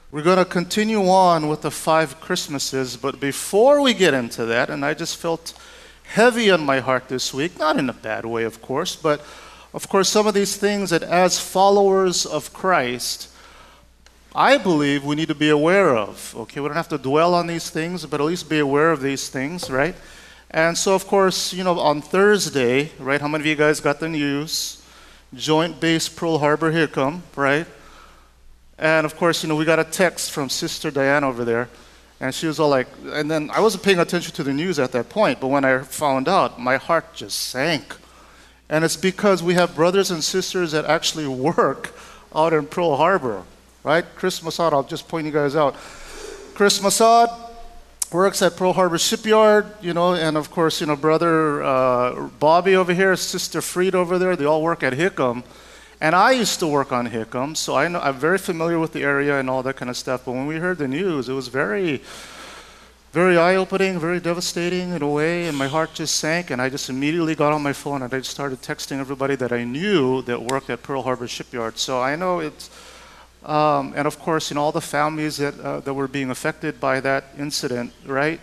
We're going to continue on with the 5 Christmases, but before we get into that, and I just felt heavy on my heart this week, not in a bad way, of course, but of course, some of these things that as followers of Christ, I believe we need to be aware of. Okay, we don't have to dwell on these things, but at least be aware of these things, right? And so, of course, on Thursday, right, how many of you guys got the news? Joint Base Pearl Harbor Hickam, right? And of course, we got a text from Sister Diana over there, and she was all like, and then I wasn't paying attention to the news at that point, but when I found out, my heart just sank. And it's because we have brothers and sisters that actually work out in Pearl Harbor, right? Chris Masad, I'll just point you guys out. Chris Masad works at Pearl Harbor Shipyard, and of course, brother Bobby over here, Sister Freed over there, they all work at Hickam. And I used to work on Hickam, so I'm very familiar with the area and all that kind of stuff. But when we heard the news, it was very, very eye-opening, very devastating in a way, and my heart just sank, and I just immediately got on my phone and I just started texting everybody that I knew that worked at Pearl Harbor Shipyard. So I know it's, and of course, all the families that were being affected by that incident, right?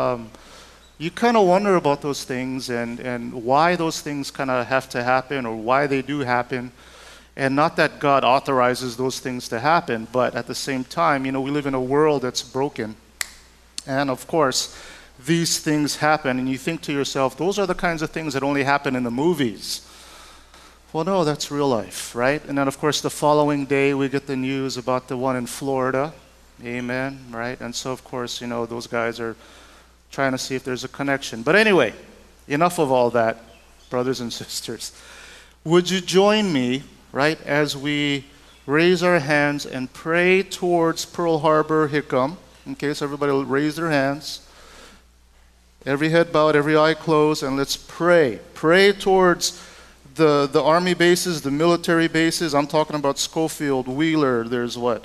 You kind of wonder about those things and why those things kind of have to happen or why they do happen. And not that God authorizes those things to happen, but at the same time, we live in a world that's broken. And of course, these things happen, and you think to yourself, those are the kinds of things that only happen in the movies. Well, no, that's real life, right? And then, of course, the following day, we get the news about the one in Florida. Amen, right? And so, of course, those guys are trying to see if there's a connection. But anyway, enough of all that, brothers and sisters. Would you join me, right, as we raise our hands and pray towards Pearl Harbor Hickam? Okay, so everybody will raise their hands. Every head bowed, every eye closed, and let's pray. Pray towards the army bases, the military bases. I'm talking about Schofield, Wheeler, there's what?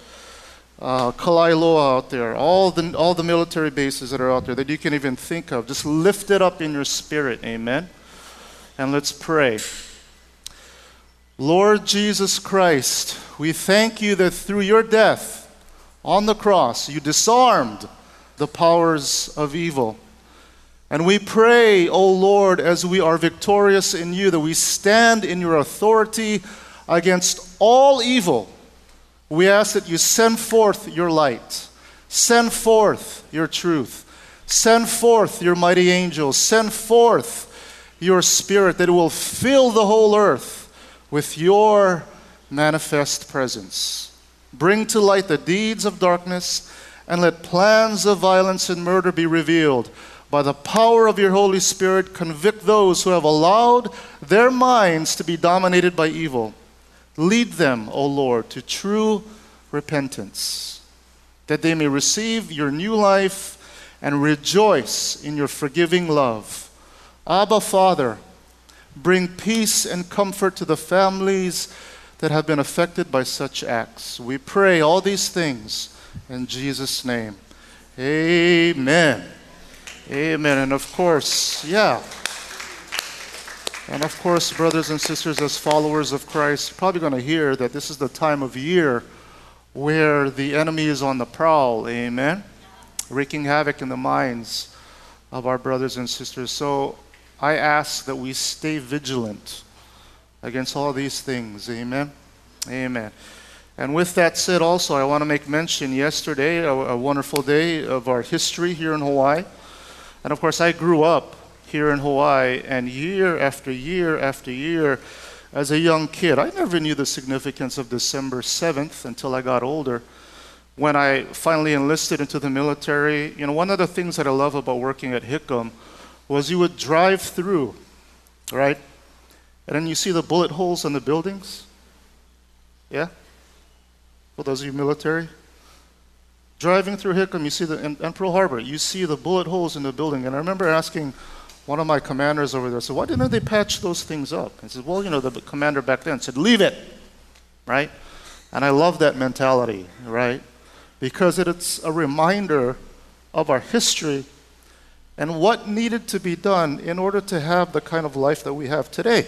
Kalailoa out there, all the military bases that are out there that you can even think of. Just lift it up in your spirit, amen? And let's pray. Lord Jesus Christ, we thank you that through your death on the cross, you disarmed the powers of evil. And we pray, O Lord, as we are victorious in you, that we stand in your authority against all evil. We ask that you send forth your light, send forth your truth, send forth your mighty angels, send forth your spirit, that it will fill the whole earth with your manifest presence. Bring to light the deeds of darkness, and let plans of violence and murder be revealed. By the power of your Holy Spirit, convict those who have allowed their minds to be dominated by evil. Lead them, O Lord, to true repentance, that they may receive your new life and rejoice in your forgiving love. Abba, Father, bring peace and comfort to the families that have been affected by such acts. We pray all these things in Jesus' name. Amen. Amen. And of course, And of course, brothers and sisters, as followers of Christ, you're probably going to hear that this is the time of year where the enemy is on the prowl. Amen. Wreaking havoc in the minds of our brothers and sisters. So I ask that we stay vigilant against all these things. Amen. Amen. And with that said also, I want to make mention yesterday, a wonderful day of our history here in Hawaii. And of course, I grew up here in Hawaii, and year after year after year, as a young kid, I never knew the significance of December 7th until I got older. When I finally enlisted into the military, one of the things that I love about working at Hickam was you would drive through, right? And then you see the bullet holes in the buildings. Yeah? For those of you military. Driving through Hickam, you see and Pearl Harbor, you see the bullet holes in the building. And I remember asking one of my commanders over there, so why didn't they patch those things up? And he said, well, the commander back then said, leave it, right? And I love that mentality, right? Because it's a reminder of our history and what needed to be done in order to have the kind of life that we have today.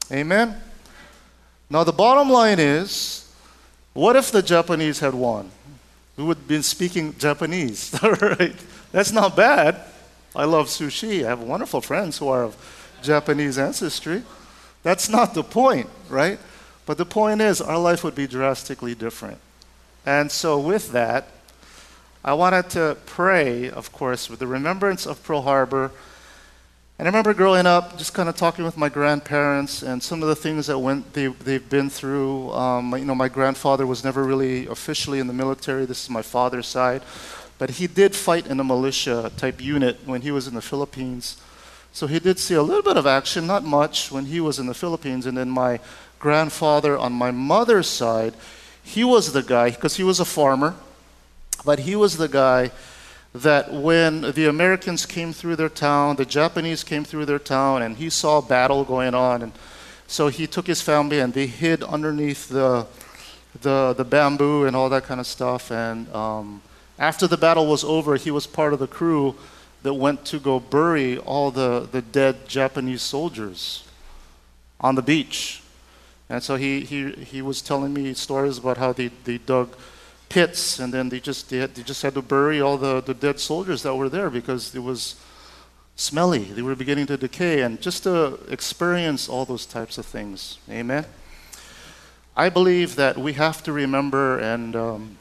Amen? Now, the bottom line is, what if the Japanese had won? we would have been speaking Japanese. All right. That's not bad. I love sushi. I have wonderful friends who are of Japanese ancestry. That's not the point, right? But the point is, our life would be drastically different. And so with that, I wanted to pray, of course, with the remembrance of Pearl Harbor. And I remember growing up, just kind of talking with my grandparents and some of the things that they've been through. My grandfather was never really officially in the military. This is my father's side. But he did fight in a militia-type unit when he was in the Philippines. So he did see a little bit of action, not much, when he was in the Philippines. And then my grandfather on my mother's side, he was the guy, because he was a farmer, but he was the guy that when the Americans came through their town, the Japanese came through their town, and he saw battle going on. And so he took his family and they hid underneath the bamboo and all that kind of stuff. And after the battle was over, he was part of the crew that went to go bury all the dead Japanese soldiers on the beach. And so he was telling me stories about how they dug pits, and then they just had to bury all the dead soldiers that were there because it was smelly. They were beginning to decay, and just to experience all those types of things. Amen. I believe that we have to remember and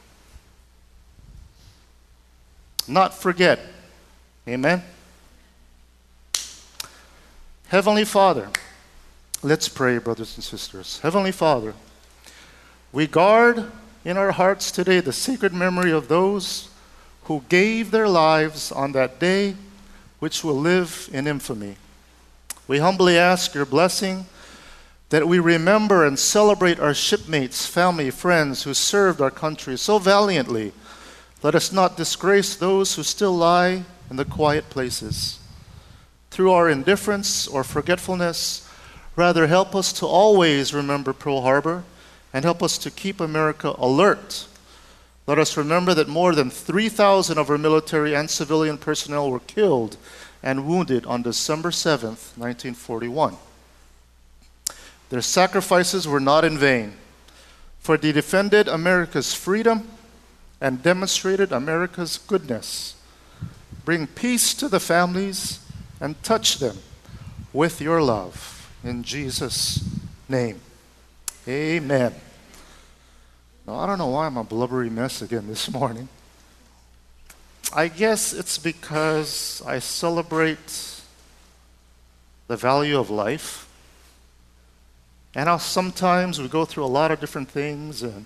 not forget. Amen. Heavenly Father, let's pray, brothers and sisters. Heavenly Father, we guard in our hearts today the sacred memory of those who gave their lives on that day, which will live in infamy. We humbly ask your blessing that we remember and celebrate our shipmates, family, friends who served our country so valiantly. Let us not disgrace those who still lie in the quiet places. Through our indifference or forgetfulness, rather help us to always remember Pearl Harbor and help us to keep America alert. Let us remember that more than 3,000 of our military and civilian personnel were killed and wounded on December 7th, 1941. Their sacrifices were not in vain, for they defended America's freedom and demonstrated America's goodness. Bring peace to the families and touch them with your love. In Jesus' name. Amen. Now, I don't know why I'm a blubbery mess again this morning. I guess it's because I celebrate the value of life. And how sometimes we go through a lot of different things, and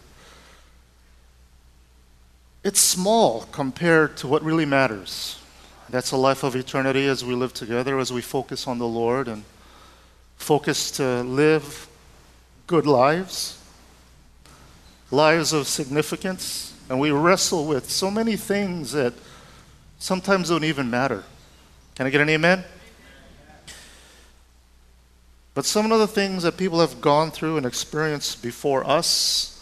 it's small compared to what really matters. That's a life of eternity as we live together, as we focus on the Lord and focus to live good lives, lives of significance, and we wrestle with so many things that sometimes don't even matter. Can I get an amen? But some of the things that people have gone through and experienced before us,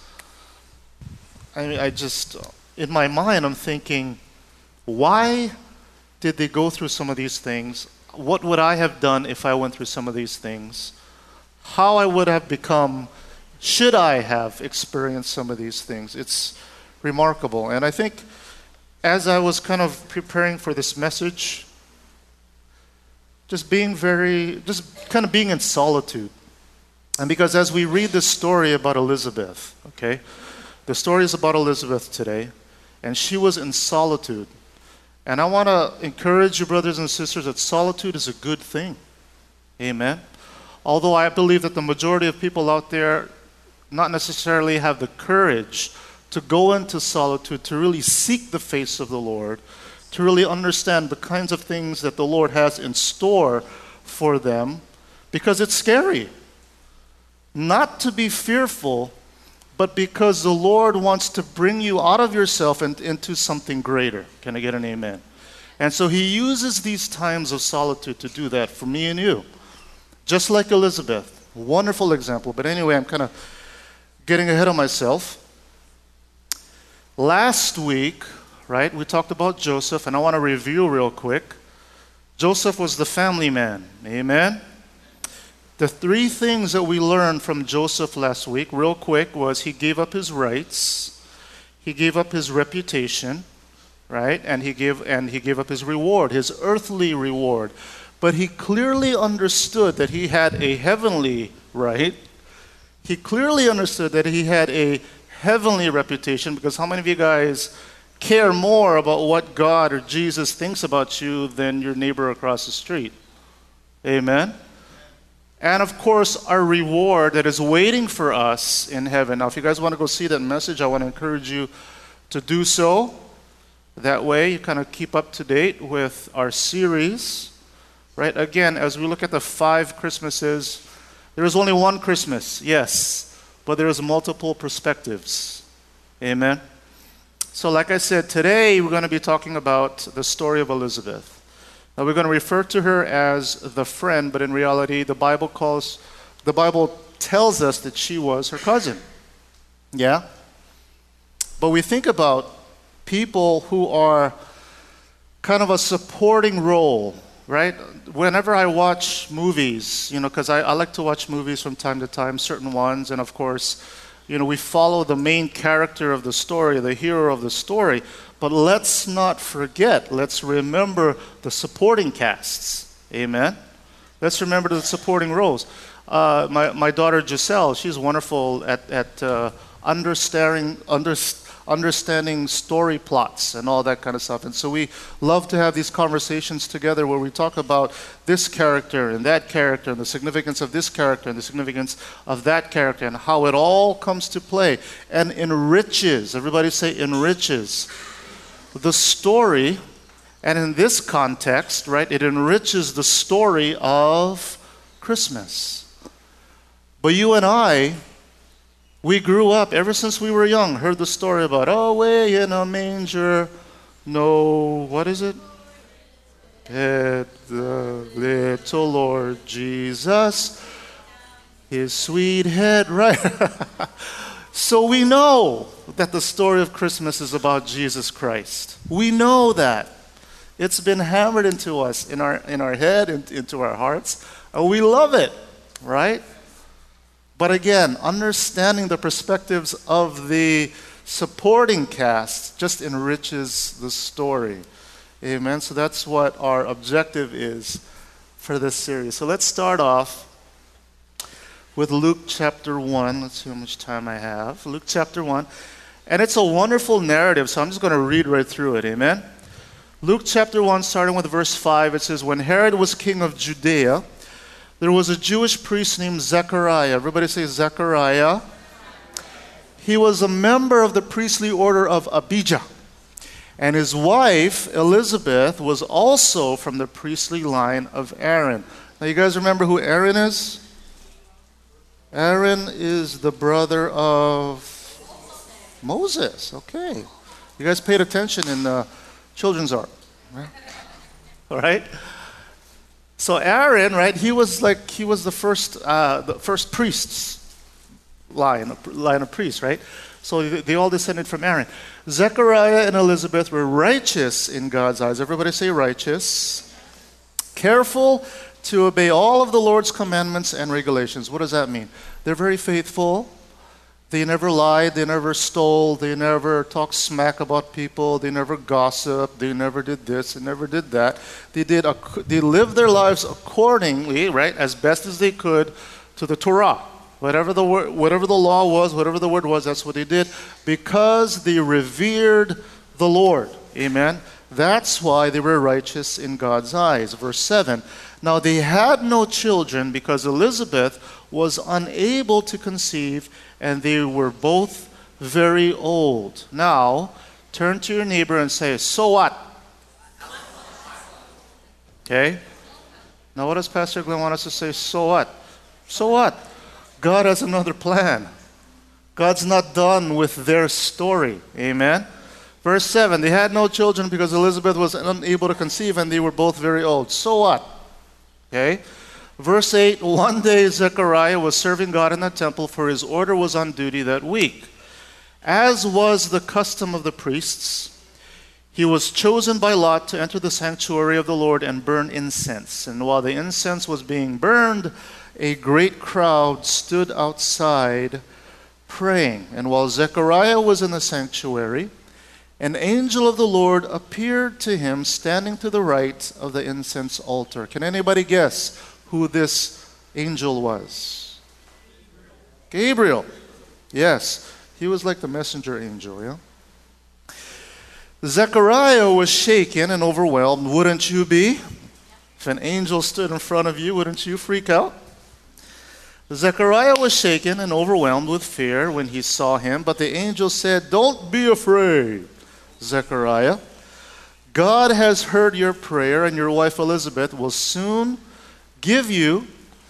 in my mind, I'm thinking, why did they go through some of these things? What would I have done if I went through some of these things? How I would have become, should I have experienced some of these things? It's remarkable. And I think as I was kind of preparing for this message, just kind of being in solitude. And because as we read the story about Elizabeth, okay, the story is about Elizabeth today, and she was in solitude. And I want to encourage you, brothers and sisters, that solitude is a good thing. Amen. Although I believe that the majority of people out there not necessarily have the courage to go into solitude, to really seek the face of the Lord, to really understand the kinds of things that the Lord has in store for them, because it's scary. Not to be fearful, but because the Lord wants to bring you out of yourself and into something greater. Can I get an amen? And so he uses these times of solitude to do that for me and you. Just like Elizabeth. Wonderful example. But anyway, I'm kind of getting ahead of myself. Last week, right, we talked about Joseph, and I want to review real quick. Joseph was the family man. Amen? The three things that we learned from Joseph last week, real quick, was he gave up his rights, He gave up his reputation, right? And he gave up his reward, his earthly reward. But he clearly understood that he had a heavenly right. He clearly understood that he had a heavenly reputation, because how many of you guys care more about what God or Jesus thinks about you than your neighbor across the street? Amen? And of course, our reward that is waiting for us in heaven. Now, if you guys want to go see that message, I want to encourage you to do so. That way, you kind of keep up to date with our series. Right? Again, as we look at the 5 Christmases, there is only one Christmas, yes, but there is multiple perspectives. Amen? So like I said, today we're going to be talking about the story of Elizabeth. Now we're going to refer to her as the friend, but in reality, the Bible tells us that she was her cousin. Yeah? But we think about people who are kind of a supporting role, right? Whenever I watch movies, because I like to watch movies from time to time, certain ones, and of course, we follow the main character of the story, the hero of the story. But let's not forget, let's remember the supporting casts. Amen? Let's remember the supporting roles. My daughter Giselle, she's wonderful at understanding story plots and all that kind of stuff. And so we love to have these conversations together where we talk about this character and that character and the significance of this character and the significance of that character and how it all comes to play and enriches, everybody say enriches, the story. And in this context, right, it enriches the story of Christmas. But you and I, we grew up, ever since we were young, heard the story about, way in a manger, what is it? At the little Lord Jesus, his sweet head, right? So we know that the story of Christmas is about Jesus Christ. We know that. It's been hammered into us, in our head, into our hearts, and we love it, right? But again, understanding the perspectives of the supporting cast just enriches the story. Amen? So that's what our objective is for this series. So let's start off with Luke chapter 1. Let's see how much time I have. Luke chapter 1. And it's a wonderful narrative, so I'm just going to read right through it. Amen? Luke chapter 1, starting with verse 5, it says, "When Herod was king of Judea, there was a Jewish priest named Zechariah." Everybody say Zechariah. He was a member of the priestly order of Abijah. And his wife, Elizabeth, was also from the priestly line of Aaron. Now you guys remember who Aaron is? Aaron is the brother of Moses. Okay. You guys paid attention in children's art. Right? All right? So Aaron, right, he was the first priest's line of priests, right? So they all descended from Aaron. Zechariah and Elizabeth were righteous in God's eyes. Everybody say righteous. Careful to obey all of the Lord's commandments and regulations. What does that mean? They're very faithful. They never lied, they never stole, they never talked smack about people, they never gossiped, they never did this, they never did that. They lived their lives accordingly, right, as best as they could to the Torah. Whatever the law was, whatever the word was, that's what they did, because they revered the Lord. Amen. That's why they were righteous in God's eyes. Verse 7. "Now they had no children because Elizabeth was unable to conceive, and they were both very old." Now, turn to your neighbor and say, "So what?" Okay? Now, what does Pastor Glenn want us to say? So what? So what? God has another plan. God's not done with their story. Amen? Verse 7, "They had no children because Elizabeth was unable to conceive, and they were both very old." So what? Okay? Verse 8, "One day Zechariah was serving God in the temple, for his order was on duty that week. As was the custom of the priests, he was chosen by lot to enter the sanctuary of the Lord and burn incense. And while the incense was being burned, a great crowd stood outside praying. And while Zechariah was in the sanctuary, an angel of the Lord appeared to him standing to the right of the incense altar. Can anybody guess who this angel was? Gabriel. Yes, he was like the messenger angel, yeah? Zechariah was shaken and overwhelmed. Wouldn't you be? If an angel stood in front of you, wouldn't you freak out? Zechariah was shaken and overwhelmed with fear when he saw him, but the angel said, "Don't be afraid, Zechariah. God has heard your prayer, and your wife Elizabeth will give you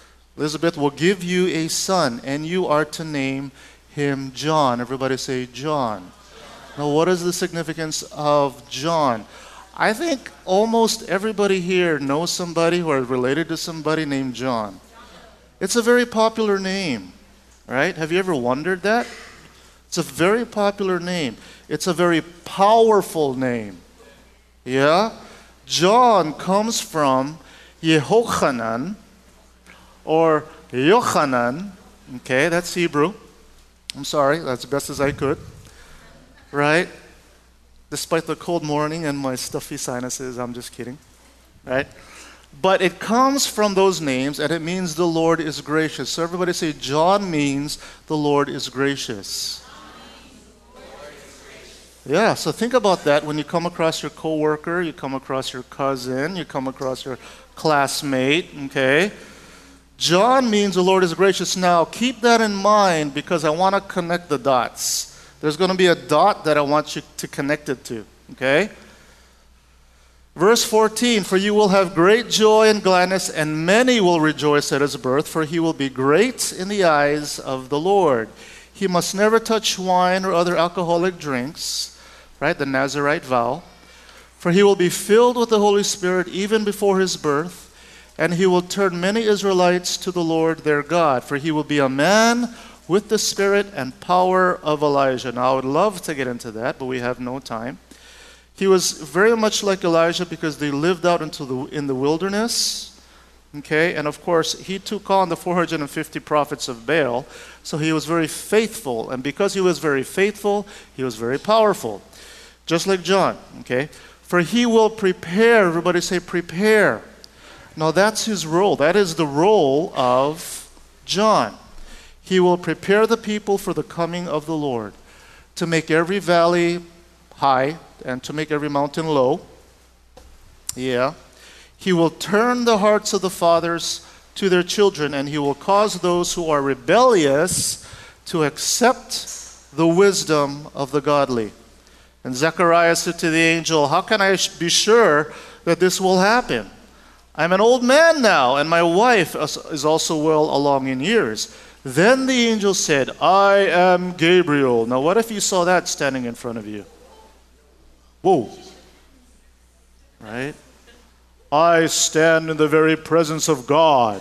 a son, and you are to name him John." Everybody say John. Now, what is the significance of John? I think almost everybody here knows somebody who are related to somebody named John. It's a very popular name, right? Have you ever wondered that? It's a very popular name. It's a very powerful name. Yeah? John comes from Yehochanan or Yochanan. Okay, that's Hebrew. I'm sorry, that's the best as I could. Right? Despite the cold morning and my stuffy sinuses, I'm just kidding. Right? But it comes from those names, and it means the Lord is gracious. So everybody say, John means the Lord is gracious. Yeah, so think about that when you come across your coworker, you come across your cousin, you come across your classmate, okay? John means the Lord is gracious. Now, keep that in mind because I want to connect the dots. There's going to be a dot that I want you to connect it to, okay? Verse 14, "For you will have great joy and gladness, and many will rejoice at his birth, for he will be great in the eyes of the Lord. He must never touch wine or other alcoholic drinks," right, the Nazirite vow, "for he will be filled with the Holy Spirit even before his birth, and he will turn many Israelites to the Lord their God, for he will be a man with the spirit and power of Elijah." Now, I would love to get into that, but we have no time. He was very much like Elijah because they lived out in the wilderness. Okay, and of course, he took on the 450 prophets of Baal, so he was very faithful. And because he was very faithful, he was very powerful. Just like John, okay? "For he will prepare," everybody say prepare. Now that's his role. That is the role of John. He will prepare the people for the coming of the Lord, to make every valley high and to make every mountain low. Yeah. "He will turn the hearts of the fathers to their children, and he will cause those who are rebellious to accept the wisdom of the godly." And Zechariah said to the angel, "How can I be sure that this will happen? I'm an old man now, and my wife is also well along in years." Then the angel said, "I am Gabriel." Now what if you saw that standing in front of you? Whoa. Right? "I stand in the very presence of God."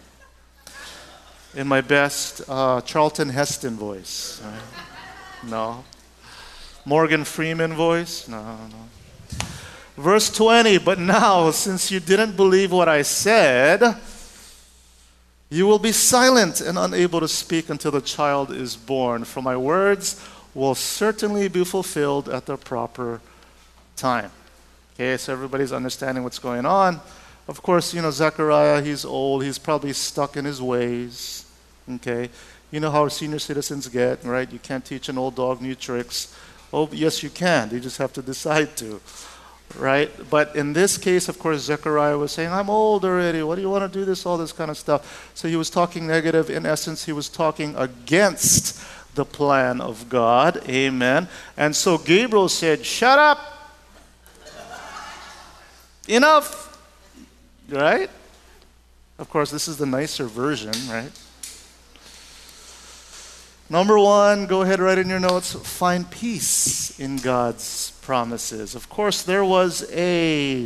In my best Charlton Heston voice. Right? No. Morgan Freeman voice? No. Verse 20, "But now, since you didn't believe what I said, you will be silent and unable to speak until the child is born, for my words will certainly be fulfilled at the proper time." Okay, so everybody's understanding what's going on. Of course, Zechariah, he's old. He's probably stuck in his ways. Okay, you know how senior citizens get, right? You can't teach an old dog new tricks. Oh, yes, you can. You just have to decide to, right? But in this case, of course, Zechariah was saying, "I'm old already. What do you want to do this, all this kind of stuff?" So he was talking negative. In essence, he was talking against the plan of God. Amen. And so Gabriel said, "Shut up. Enough." Right? Of course, this is the nicer version, right? Number one, go ahead, write in your notes, find peace in God's promises. Of course, what's the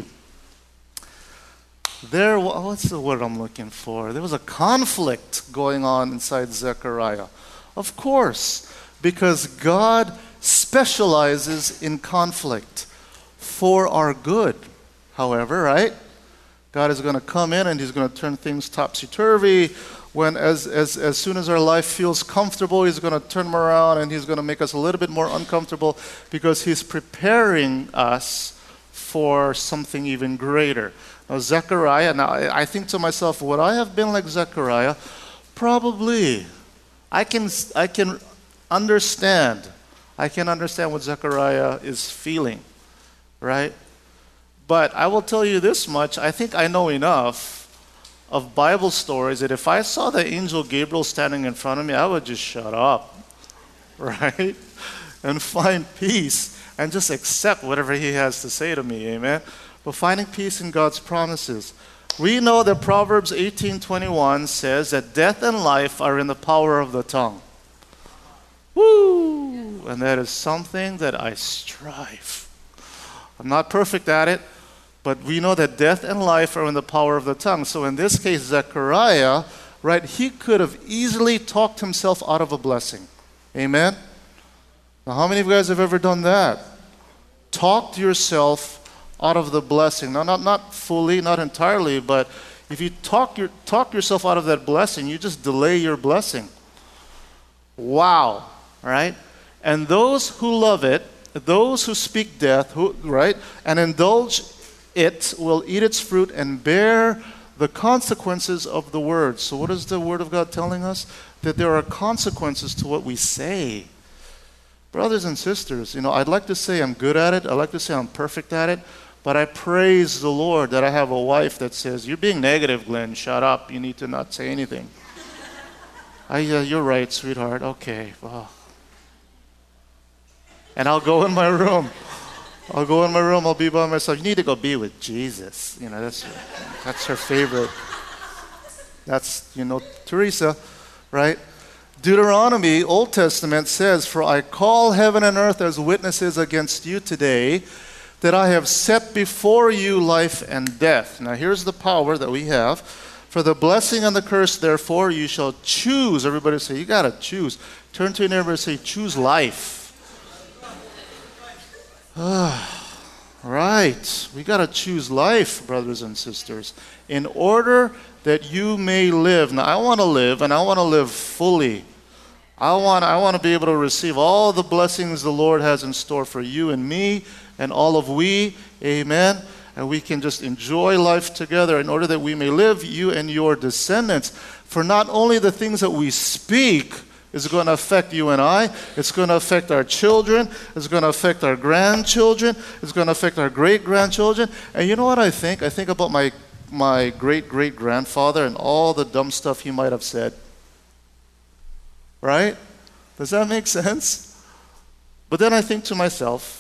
word I'm looking for? There was a conflict going on inside Zechariah. Of course, because God specializes in conflict for our good. However, right? God is going to come in and he's going to turn things topsy-turvy. when as soon as our life feels comfortable, He's going to turn them around and He's going to make us a little bit more uncomfortable because He's preparing us for something even greater. Now, Zechariah, I think to myself, would I have been like Zechariah? Probably. I can understand. I can understand what Zechariah is feeling, right? But I will tell you this much. I think I know enough of Bible stories that if I saw the angel Gabriel standing in front of me, I would just shut up, right? And find peace and just accept whatever He has to say to me, amen? But finding peace in God's promises. We know that Proverbs 18:21 says that death and life are in the power of the tongue. Woo! And that is something that I strive. I'm not perfect at it, but we know that death and life are in the power of the tongue. So in this case, Zechariah, right, he could have easily talked himself out of a blessing. Amen? Now, how many of you guys have ever done that? Talked yourself out of the blessing. Now, not fully, not entirely, but if you talk yourself out of that blessing, you just delay your blessing. Wow, right? And those who love it, those who speak death, right, and indulge it will eat its fruit and bear the consequences of the word. So what is the Word of God telling us? That there are consequences to what we say. Brothers and sisters, I'd like to say I'm good at it. I'd like to say I'm perfect at it. But I praise the Lord that I have a wife that says, "You're being negative, Glenn. Shut up. You need to not say anything." You're right, sweetheart. Okay. Well. And I'll go in my room. I'll be by myself. You need to go be with Jesus. That's her favorite. That's, Teresa, right? Deuteronomy, Old Testament says, "For I call heaven and earth as witnesses against you today, that I have set before you life and death." Now here's the power that we have. "For the blessing and the curse, therefore, you shall choose." Everybody say, you got to choose. Turn to your neighbor and say, choose life. Right. We got to choose life, brothers and sisters, in order that you may live. Now, I want to live, and I want to live fully. I want to be able to receive all the blessings the Lord has in store for you and me and all of we. Amen. And we can just enjoy life together in order that we may live, you and your descendants. For not only the things that we speak is going to affect you and I, it's going to affect our children, it's going to affect our grandchildren, it's going to affect our great-grandchildren. And you know what I think? I think about my great-great-grandfather and all the dumb stuff he might have said. Right? Does that make sense? But then I think to myself,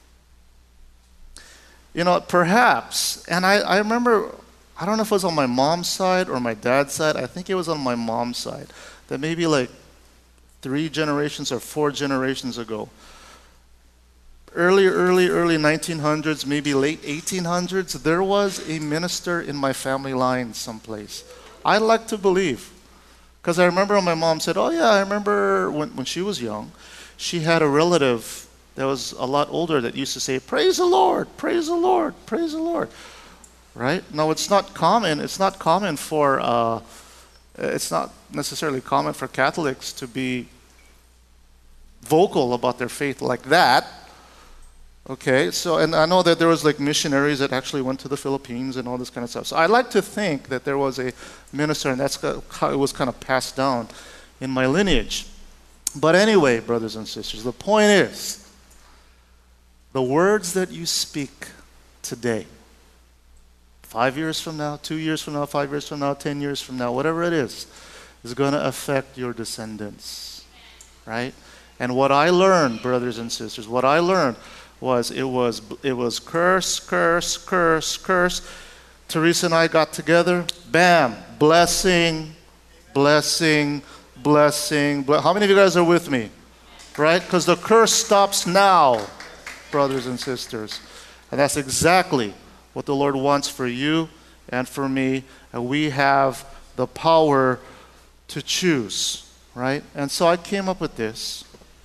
perhaps, and I remember, I don't know if it was on my mom's side or my dad's side, I think it was on my mom's side, that maybe like 3 generations or 4 generations ago, early 1900s, maybe late 1800s, there was a minister in my family line someplace. I like to believe. Because I remember when my mom said, "Oh yeah, I remember when she was young, she had a relative that was a lot older that used to say, 'Praise the Lord, praise the Lord, praise the Lord.'" Right? Now it's not common for, it's not necessarily common for Catholics to be vocal about their faith like that. Okay, so, and I know that there was like missionaries that actually went to the Philippines and all this kind of stuff. So I like to think that there was a minister, and that's how it was kind of passed down in my lineage. But anyway, brothers and sisters, the point is, the words that you speak today, 5 years from now, 2 years from now, 5 years from now, 10 years from now, whatever it is going to affect your descendants, right? And what I learned, brothers and sisters, was it was curse, curse, curse, curse. Teresa and I got together, bam, blessing, blessing, blessing. How many of you guys are with me? Right? Because the curse stops now, brothers and sisters. And that's exactly what the Lord wants for you and for me. And we have the power to choose, right? And so I came up with this.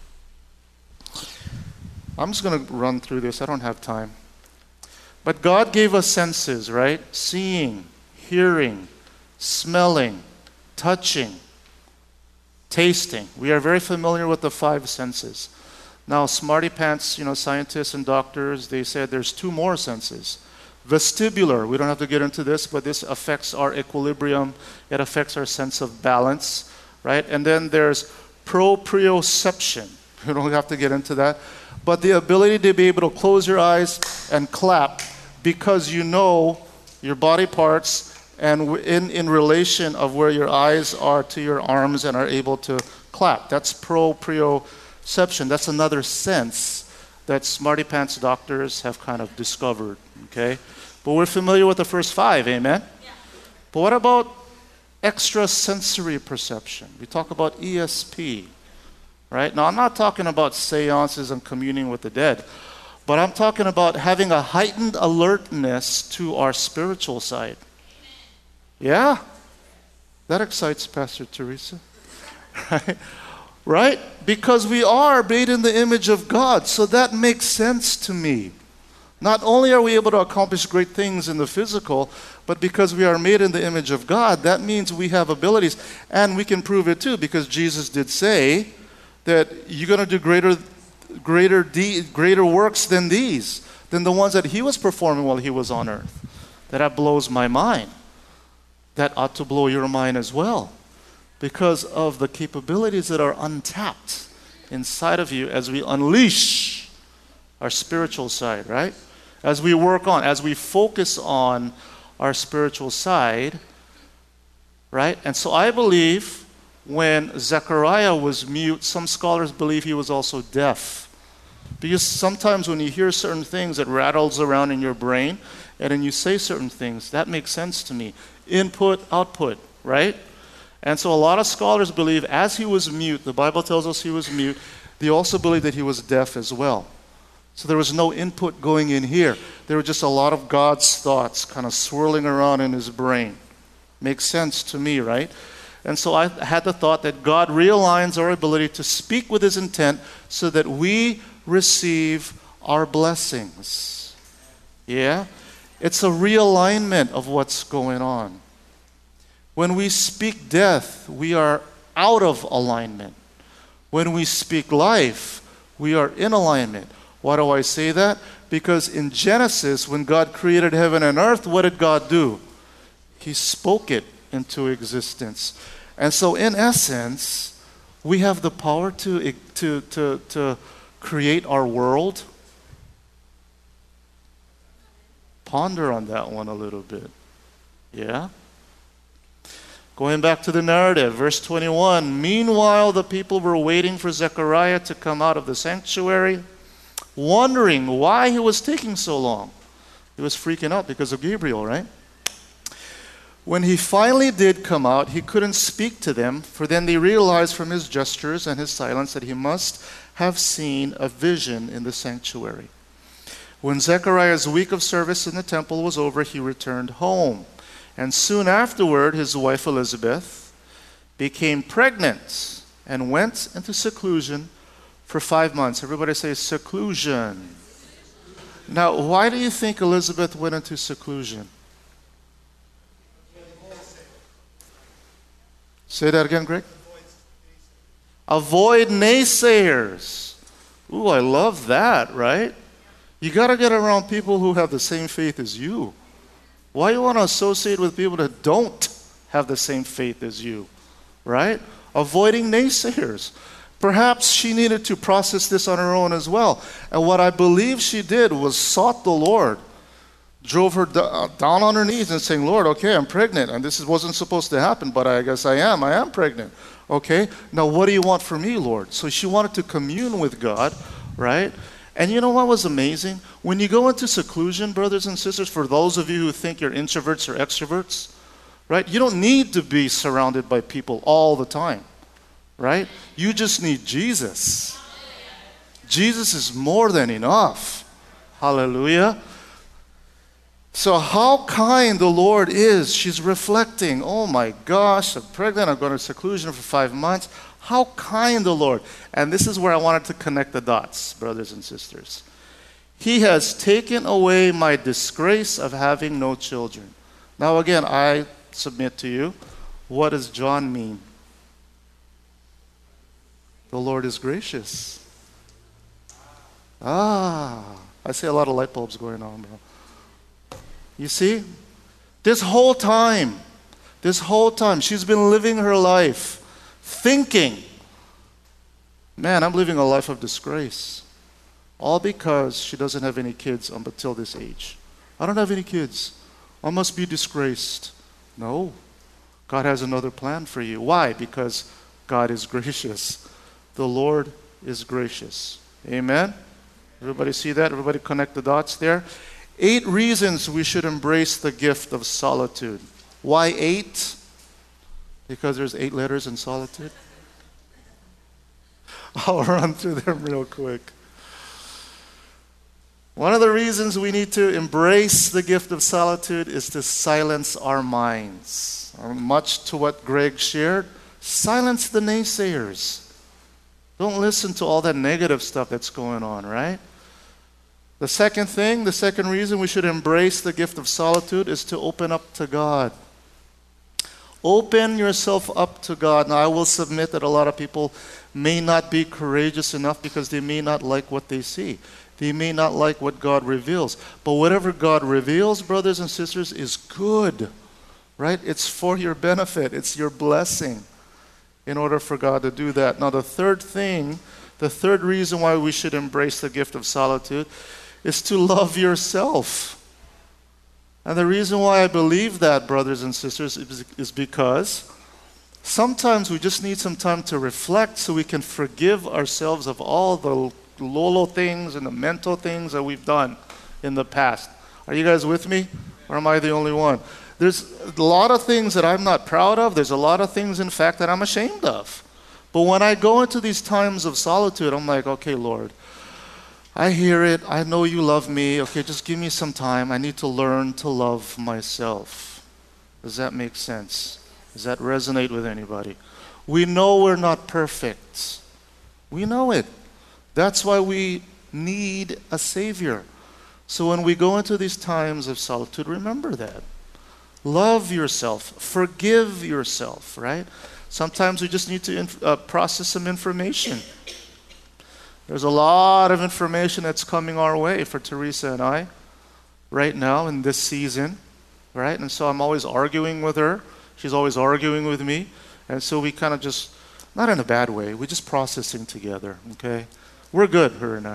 I'm just going to run through this. I don't have time. But God gave us senses, right? Seeing, hearing, smelling, touching, tasting. We are very familiar with the five senses. Now, smarty pants, scientists and doctors, they said there's two more senses. Vestibular, we don't have to get into this, but this affects our equilibrium. It affects our sense of balance, right? And then there's proprioception. We don't have to get into that. But the ability to be able to close your eyes and clap because you know your body parts and in relation of where your eyes are to your arms and are able to clap. That's proprioception. That's another sense that smarty pants doctors have kind of discovered, okay? But we're familiar with the first five, amen? Yeah. But what about extrasensory perception? We talk about ESP, right? Now, I'm not talking about seances and communing with the dead, but I'm talking about having a heightened alertness to our spiritual side. Yeah? That excites Pastor Teresa, right? Right? Because we are made in the image of God. So that makes sense to me. Not only are we able to accomplish great things in the physical, but because we are made in the image of God, that means we have abilities. And we can prove it too, because Jesus did say that you're going to do greater works than these, than the ones that he was performing while he was on earth. That blows my mind. That ought to blow your mind as well, because of the capabilities that are untapped inside of you as we unleash our spiritual side, right? As we work on, as we focus on our spiritual side, right? And so I believe when Zechariah was mute, some scholars believe he was also deaf. Because sometimes when you hear certain things, it rattles around in your brain, and then you say certain things. That makes sense to me. Input, output, right? And so a lot of scholars believe as he was mute, the Bible tells us he was mute, they also believe that he was deaf as well. So there was no input going in here. There were just a lot of God's thoughts kind of swirling around in his brain. Makes sense to me, right? And so I had the thought that God realigns our ability to speak with his intent so that we receive our blessings. Yeah? It's a realignment of what's going on. When we speak death, we are out of alignment. When we speak life, we are in alignment. Why do I say that? Because in Genesis, when God created heaven and earth, what did God do? He spoke it into existence. And so in essence, we have the power to create our world. Ponder on that one a little bit. Yeah? Going back to the narrative, verse 21. Meanwhile, the people were waiting for Zechariah to come out of the sanctuary, wondering why he was taking so long. He was freaking out because of Gabriel, right? When he finally did come out, he couldn't speak to them, for then they realized from his gestures and his silence that he must have seen a vision in the sanctuary. When Zechariah's week of service in the temple was over, he returned home. And soon afterward, his wife Elizabeth became pregnant and went into seclusion for 5 months. Everybody say seclusion. Now, why do you think Elizabeth went into seclusion? Say that again, Greg. Avoid naysayers. Ooh, I love that, right? You got to get around people who have the same faith as you. Why you want to associate with people that don't have the same faith as you, right? Avoiding naysayers. Perhaps she needed to process this on her own as well. And what I believe she did was sought the Lord, drove her down on her knees and saying, Lord, okay, I'm pregnant. And this wasn't supposed to happen, but I guess I am pregnant. Okay, now what do you want from me, Lord? So she wanted to commune with God, right? And you know what was amazing? When you go into seclusion, brothers and sisters, for those of you who think you're introverts or extroverts, right? You don't need to be surrounded by people all the time, right? You just need Jesus. Jesus is more than enough. Hallelujah. So how kind the Lord is. She's reflecting, oh my gosh, I'm pregnant, I'm going to seclusion for 5 months. How kind the Lord. And this is where I wanted to connect the dots, brothers and sisters. He has taken away my disgrace of having no children. Now again, I submit to you, What does John mean? The Lord is gracious. I see a lot of light bulbs going on, bro. You see? This whole time, she's been living her life thinking, man, I'm living a life of disgrace. All because she doesn't have any kids until this age. I don't have any kids. I must be disgraced. No. God has another plan for you. Why? Because God is gracious. The Lord is gracious. Amen? Everybody see that? Everybody connect the dots there? 8 reasons we should embrace the gift of solitude. Why 8? Because there's 8 letters in solitude. I'll run through them real quick. One of the reasons we need to embrace the gift of solitude is to silence our minds. Much to what Greg shared, silence the naysayers. Don't listen to all that negative stuff that's going on, right? The second reason we should embrace the gift of solitude is to open up to God. Open yourself up to God. Now, I will submit that a lot of people may not be courageous enough because they may not like what they see. They may not like what God reveals. But whatever God reveals, brothers and sisters, is good, right? It's for your benefit. It's your blessing in order for God to do that. Now, the third reason why we should embrace the gift of solitude is to love yourself. And the reason why I believe that, brothers and sisters, is because sometimes we just need some time to reflect so we can forgive ourselves of all the lolo things and the mental things that we've done in the past. Are you guys with me? Or am I the only one? There's a lot of things that I'm not proud of. There's a lot of things, in fact, that I'm ashamed of. But when I go into these times of solitude, I'm like, okay, Lord, I hear it. I know you love me. Okay, just give me some time. I need to learn to love myself. Does that make sense? Does that resonate with anybody? We know we're not perfect. We know it. That's why we need a Savior. So when we go into these times of solitude, remember that. Love yourself. Forgive yourself, right? Sometimes we just need to process some information. There's a lot of information that's coming our way for Teresa and I right now in this season, right? And so I'm always arguing with her. She's always arguing with me. And so we kind of just, not in a bad way, we're just processing together, okay? We're good, her and I.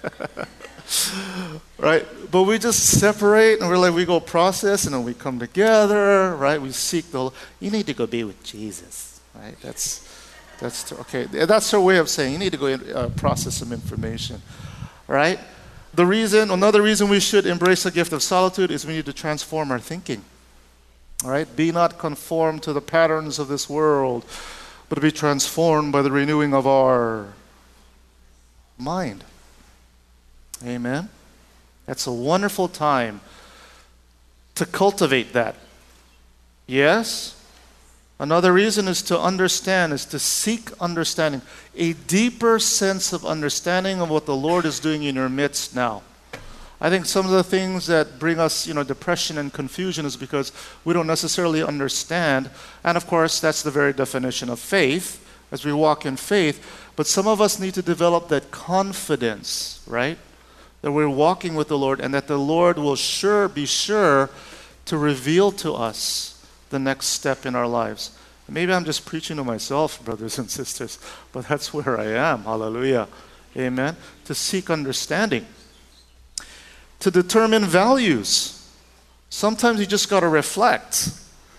Right? But we just separate and we go process and then we come together, right? We seek you need to go be with Jesus, right? That's her way of saying you need to go process some information, right? Another reason we should embrace the gift of solitude is we need to transform our thinking, all right? Be not conformed to the patterns of this world, but be transformed by the renewing of our mind. Amen? That's a wonderful time to cultivate that. Yes? Another reason is to understand, is to seek understanding, a deeper sense of understanding of what the Lord is doing in your midst now. I think some of the things that bring us, depression and confusion is because we don't necessarily understand. And of course, that's the very definition of faith, as we walk in faith. But some of us need to develop that confidence, right? That we're walking with the Lord and that the Lord will be sure to reveal to us the next step in our lives. Maybe I'm just preaching to myself, brothers and sisters, but that's where I am. Hallelujah. Amen. To seek understanding. To determine values. Sometimes you just got to reflect.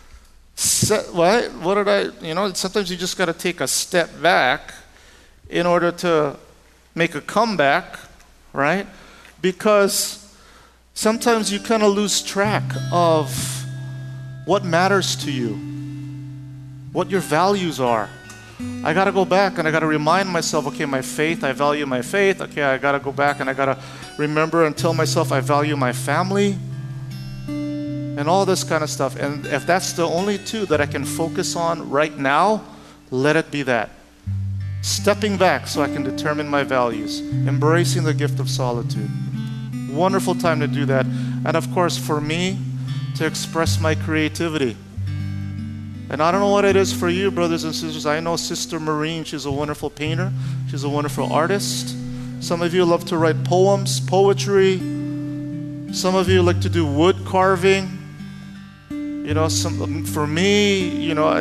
Sometimes you just got to take a step back in order to make a comeback, right? Because sometimes you kind of lose track of what matters to you, what your values are. I got to go back and I got to remind myself, okay, my faith, I value my faith. Okay, I got to go back and I got to remember and tell myself I value my family and all this kind of stuff. And if that's the only two that I can focus on right now, let it be that. Stepping back so I can determine my values, embracing the gift of solitude. Wonderful time to do that. And of course, for me, to express my creativity. And I don't know what it is for you, brothers and sisters. I know Sister Marine, she's a wonderful painter. She's a wonderful artist. Some of you love to write poems, poetry. Some of you like to do wood carving. You know, for me, you know,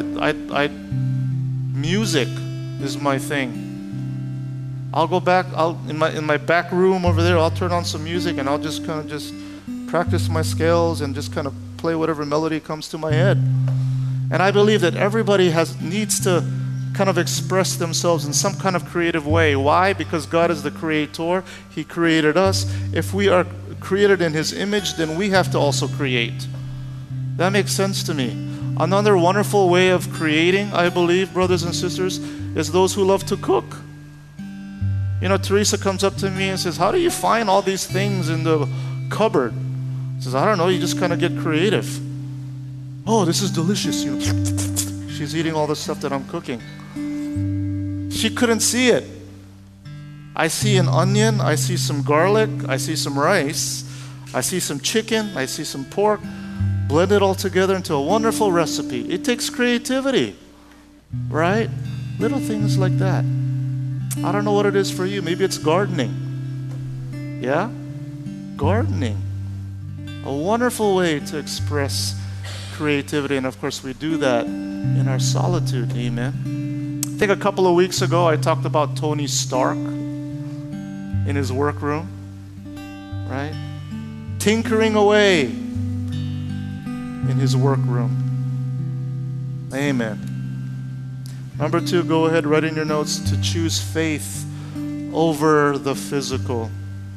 music is my thing. I'll go back, in my back room over there, I'll turn on some music and I'll just kind of just practice my scales and just kind of play whatever melody comes to my head. And I believe that everybody needs to kind of express themselves in some kind of creative way. Why? Because God is the creator. He created us. If we are created in His image, then we have to also create. That makes sense to me. Another wonderful way of creating, I believe, brothers and sisters, is those who love to cook. You know, Teresa comes up to me and says, how do you find all these things in the cupboard? She says, I don't know, you just kind of get creative. Oh, this is delicious. You know, she's eating all the stuff that I'm cooking. She couldn't see it. I see an onion, I see some garlic, I see some rice, I see some chicken, I see some pork. Blend it all together into a wonderful recipe. It takes creativity, right? Little things like that. I don't know what it is for you. Maybe it's gardening. Yeah? Gardening. A wonderful way to express creativity. And of course, we do that in our solitude. Amen. I think a couple of weeks ago, I talked about Tony Stark in his workroom, right? Tinkering away in his workroom. Amen. Number 2, go ahead, write in your notes, to choose faith over the physical.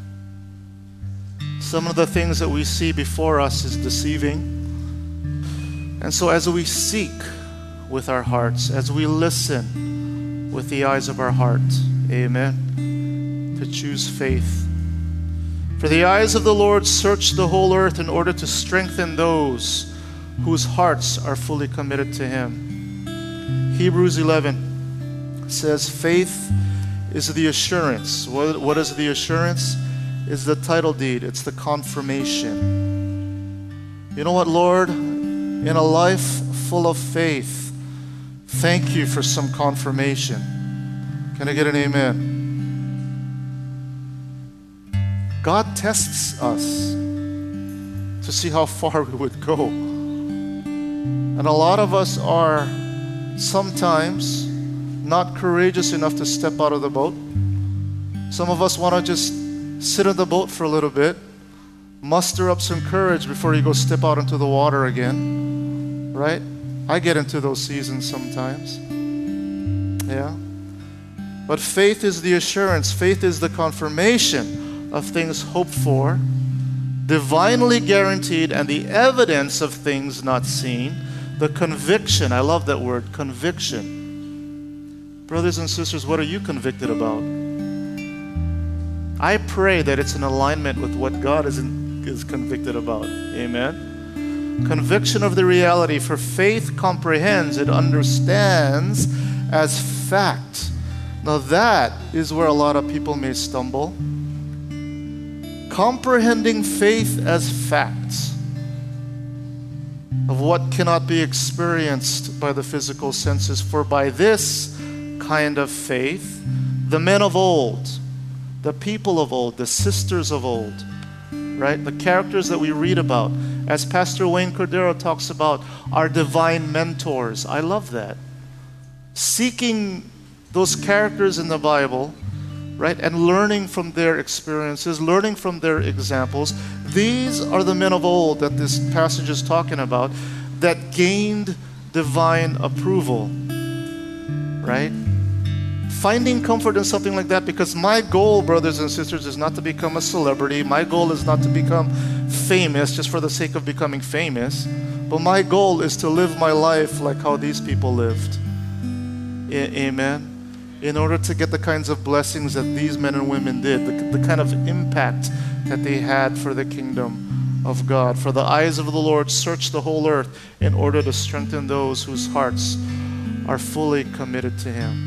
Some of the things that we see before us is deceiving. And so as we seek with our hearts, as we listen with the eyes of our heart, amen, to choose faith. For the eyes of the Lord search the whole earth in order to strengthen those whose hearts are fully committed to Him. Hebrews 11 says, faith is the assurance. What is the assurance? It's the title deed. It's the confirmation. You know what, Lord? In a life full of faith, thank you for some confirmation. Can I get an amen? God tests us to see how far we would go. And a lot of us are sometimes not courageous enough to step out of the boat. Some of us want to just sit in the boat for a little bit, muster up some courage before you go step out into the water again, right? I get into those seasons sometimes. Yeah. But faith is the assurance. Faith is the confirmation of things hoped for, divinely guaranteed, and the evidence of things not seen. The conviction, I love that word, conviction. Brothers and sisters, what are you convicted about? I pray that it's in alignment with what God is convicted about. Amen. Conviction of the reality, for faith comprehends, it understands as fact. Now that is where a lot of people may stumble. Comprehending faith as facts of what cannot be experienced by the physical senses. For by this kind of faith, the men of old, the people of old, the sisters of old, right? The characters that we read about, as Pastor Wayne Cordero talks about, our divine mentors. I love that. Seeking those characters in the Bible, right? And learning from their experiences, learning from their examples. These are the men of old that this passage is talking about that gained divine approval, right? Finding comfort in something like that, because my goal, brothers and sisters, is not to become a celebrity. My goal is not to become famous just for the sake of becoming famous. But my goal is to live my life like how these people lived. Amen. In order to get the kinds of blessings that these men and women did, the kind of impact that they had for the kingdom of God. For the eyes of the Lord search the whole earth in order to strengthen those whose hearts are fully committed to Him.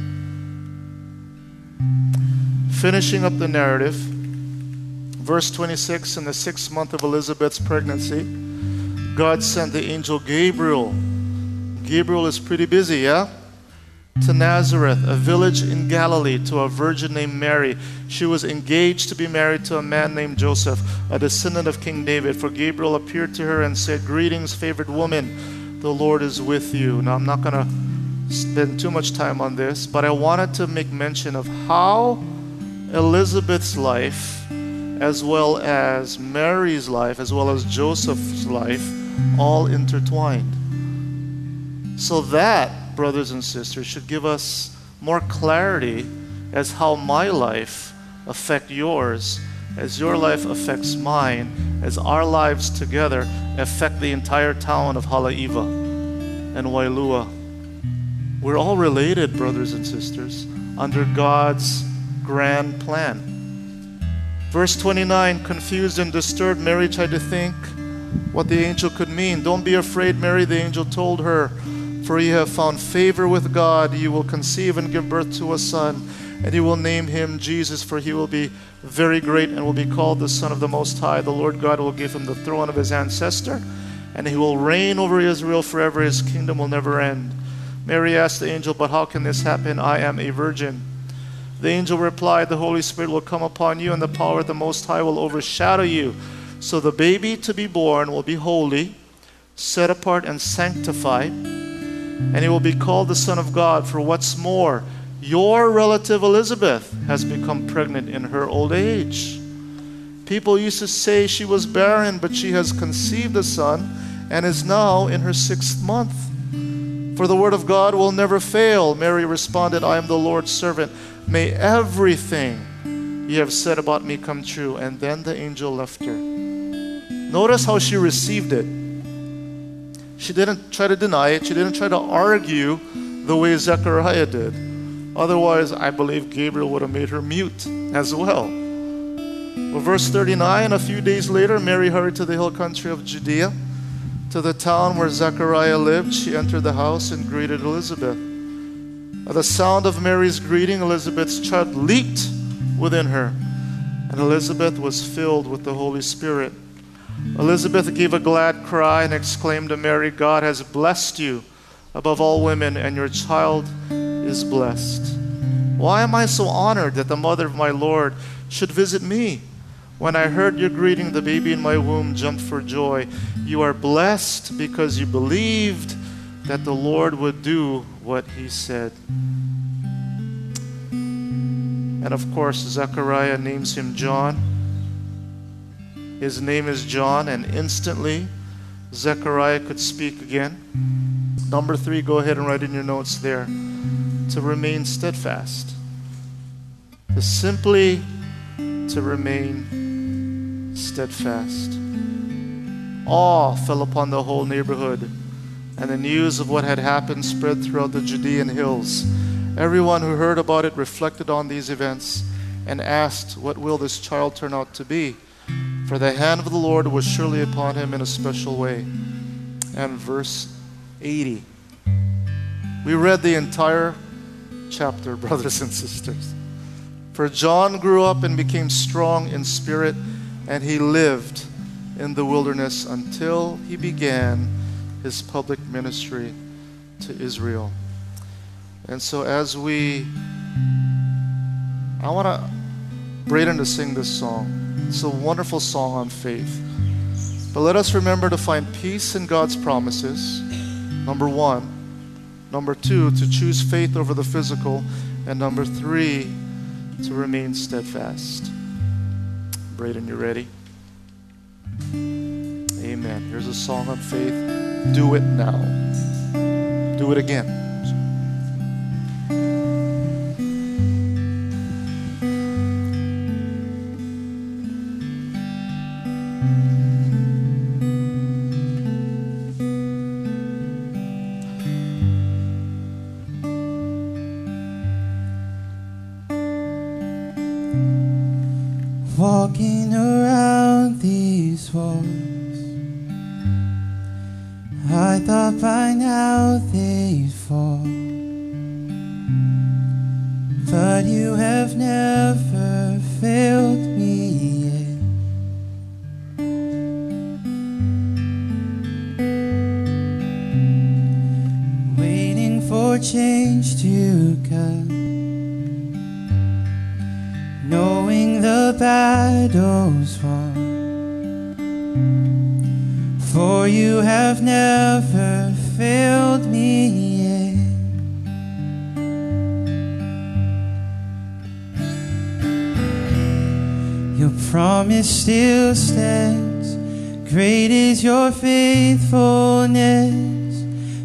Finishing up the narrative, verse 26, in the 6th month of Elizabeth's pregnancy, God sent the angel Gabriel Gabriel is pretty busy, yeah? To Nazareth, a village in Galilee, to a virgin named Mary. She was engaged to be married to a man named Joseph, a descendant of King David. For Gabriel appeared to her and said, "Greetings, favored woman, the Lord is with you." Now, I'm not going to spend too much time on this, but I wanted to make mention of how Elizabeth's life, as well as Mary's life, as well as Joseph's life, all intertwined. So that, brothers and sisters, should give us more clarity as how my life affects yours, as your life affects mine, as our lives together affect the entire town of Haleiwa and Wailua. We're all related, brothers and sisters, under God's grand plan. Verse 29, confused and disturbed, Mary tried to think what the angel could mean. "Don't be afraid, Mary," the angel told her, "for you have found favor with God. You will conceive and give birth to a son, and you will name him Jesus, for he will be very great and will be called the Son of the Most High. The Lord God will give him the throne of his ancestor, and he will reign over Israel forever. His kingdom will never end." Mary asked the angel, "But how can this happen? I am a virgin." The angel replied, "The Holy Spirit will come upon you, and the power of the Most High will overshadow you. So the baby to be born will be holy, set apart and sanctified, and he will be called the Son of God. For what's more, your relative Elizabeth has become pregnant in her old age. People used to say she was barren, but she has conceived a son and is now in her 6th month. For the word of God will never fail." Mary responded, "I am the Lord's servant. May everything you have said about me come true." And then the angel left her. Notice how she received it. She didn't try to deny it. She didn't try to argue the way Zechariah did. Otherwise, I believe Gabriel would have made her mute as well. Well, verse 39, a few days later, Mary hurried to the hill country of Judea, to the town where Zechariah lived. She entered the house and greeted Elizabeth. At the sound of Mary's greeting, Elizabeth's child leaped within her, and Elizabeth was filled with the Holy Spirit. Elizabeth gave a glad cry and exclaimed to Mary, "God has blessed you above all women, and your child is blessed. Why am I so honored that the mother of my Lord should visit me? When I heard your greeting, the baby in my womb jumped for joy. You are blessed because you believed that the Lord would do what he said." And of course, Zechariah names him John. His name is John, and instantly Zechariah could speak again. Number 3, go ahead and write in your notes there. To remain steadfast. To remain steadfast. Awe fell upon the whole neighborhood, and the news of what had happened spread throughout the Judean hills. Everyone who heard about it reflected on these events and asked, "What will this child turn out to be?" For the hand of the Lord was surely upon him in a special way. And verse 80. We read the entire chapter, brothers and sisters. For John grew up and became strong in spirit, and he lived in the wilderness until he began his public ministry to Israel. And so I want Braden to sing this song. It's a wonderful song on faith. But let us remember to find peace in God's promises, number 1. Number 2, to choose faith over the physical. And number 3, to remain steadfast. Braden, you ready? Amen. Here's a song on faith. Do it now. Do it again. Walking around these walls, I thought by now they'd fall, but you have never failed me yet. for change to come, knowing the battle's won. For you have never failed me yet. Your promise still stands. Great is your faithfulness,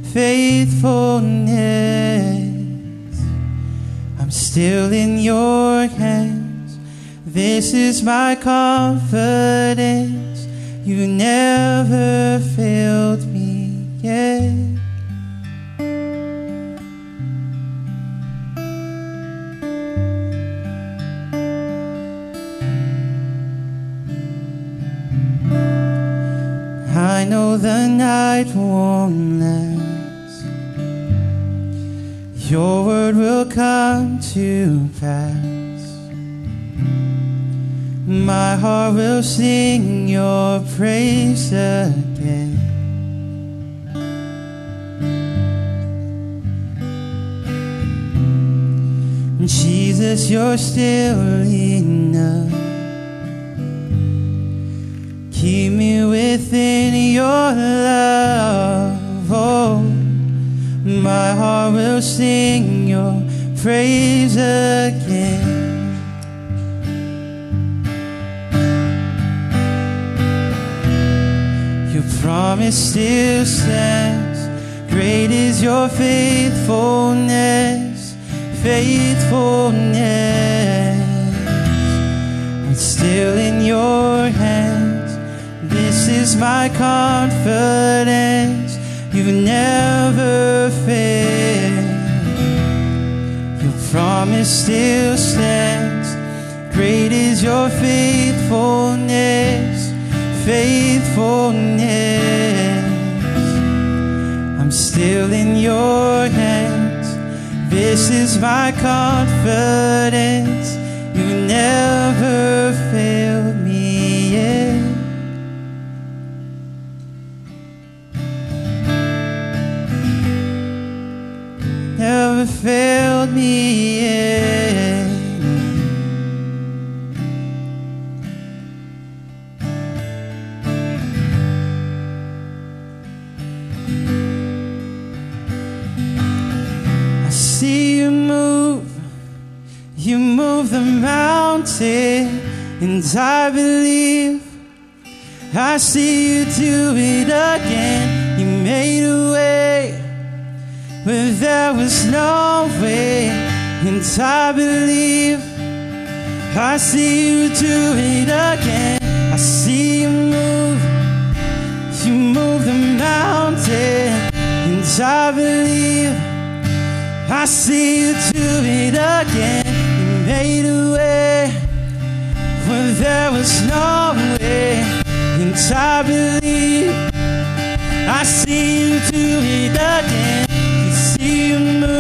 faithfulness. I'm still in your hands. This is my confidence. You never failed me yet. I know the night won't last. Your word will come to pass. My heart will sing your praise again. Jesus, you're still enough. Keep me within your love. Oh, my heart will sing your praise again. Your promise still stands. Great is your faithfulness, faithfulness. I'm still in your hands. This is my confidence. You've never failed. Your promise still stands. Great is your faithfulness, faithfulness. I'm still in your hands. This is my confidence. You've never failed me yet. Never failed me yet. I see you move the mountain, and I believe I see you do it again. You made a way where there was no way, and I believe I see you do it again. I see you move the mountain, and I believe I see you do it again. You made a way where there was no way, and I believe I see you do it again. You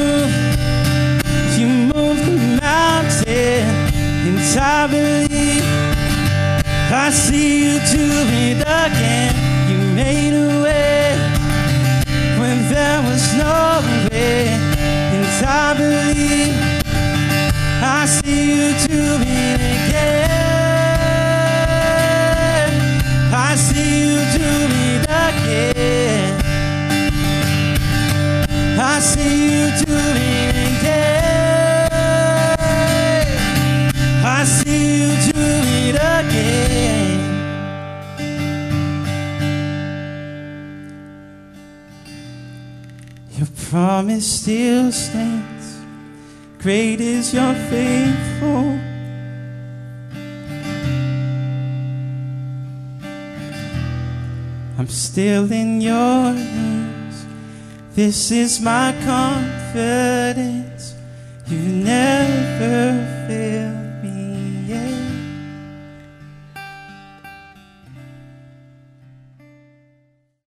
move the mountain, and I believe I see you do it again. You made a way when there was no way, and I believe I see you do it again. I see you do it again. I see you do it again. I see you do it again. Your promise still stands. Great is your faithful. I'm still in your hands. This is my confidence. You never